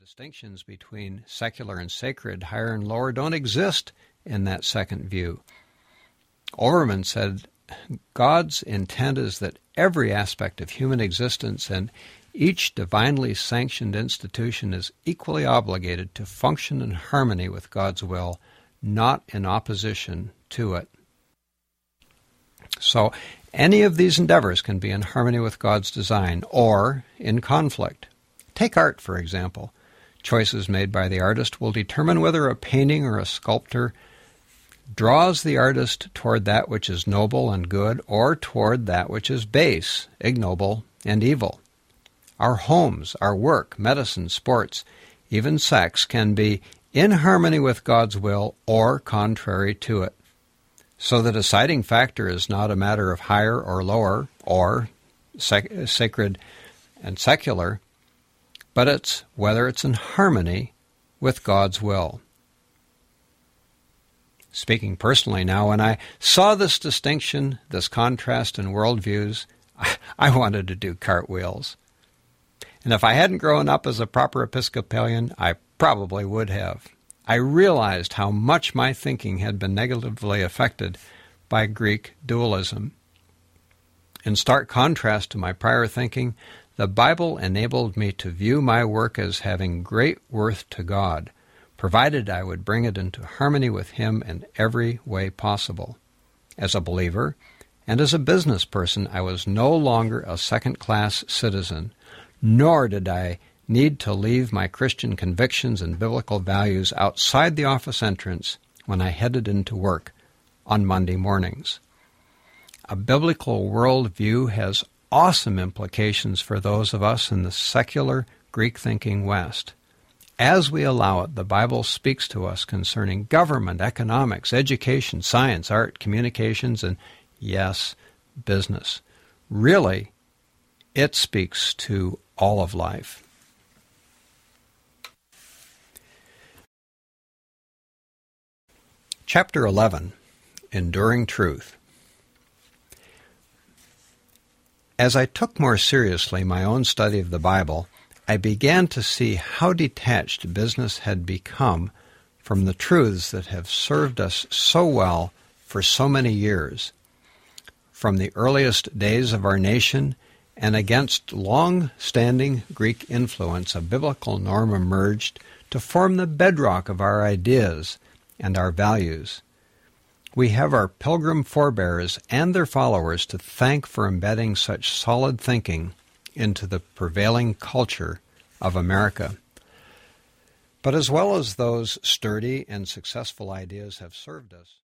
distinctions between secular and sacred, higher and lower, don't exist in that second view. Overman said, God's intent is that every aspect of human existence and each divinely sanctioned institution is equally obligated to function in harmony with God's will, not in opposition to it. So, any of these endeavors can be in harmony with God's design or in conflict. Take art, for example. Choices made by the artist will determine whether a painting or a sculpture draws the artist toward that which is noble and good or toward that which is base, ignoble, and evil. Our homes, our work, medicine, sports, even sex can be in harmony with God's will or contrary to it. So the deciding factor is not a matter of higher or lower or sacred and secular, but it's whether it's in harmony with God's will. Speaking personally now, when I saw this distinction, this contrast in worldviews, I wanted to do cartwheels. And if I hadn't grown up as a proper Episcopalian, I probably would have. I realized how much my thinking had been negatively affected by Greek dualism. In stark contrast to my prior thinking, the Bible enabled me to view my work as having great worth to God, provided I would bring it into harmony with Him in every way possible. As a believer and as a business person, I was no longer a second-class citizen, nor did I need to leave my Christian convictions and biblical values outside the office entrance when I headed into work on Monday mornings. A biblical worldview has awesome implications for those of us in the secular Greek-thinking West. As we allow it, the Bible speaks to us concerning government, economics, education, science, art, communications, and, yes, business. Really, it speaks to all of life. Chapter 11, Enduring Truth. As I took more seriously my own study of the Bible, I began to see how detached business had become from the truths that have served us so well for so many years. From the earliest days of our nation and against long-standing Greek influence, a biblical norm emerged to form the bedrock of our ideas and our values. We have our pilgrim forebears and their followers to thank for embedding such solid thinking into the prevailing culture of America. But as well as those sturdy and successful ideas have served us,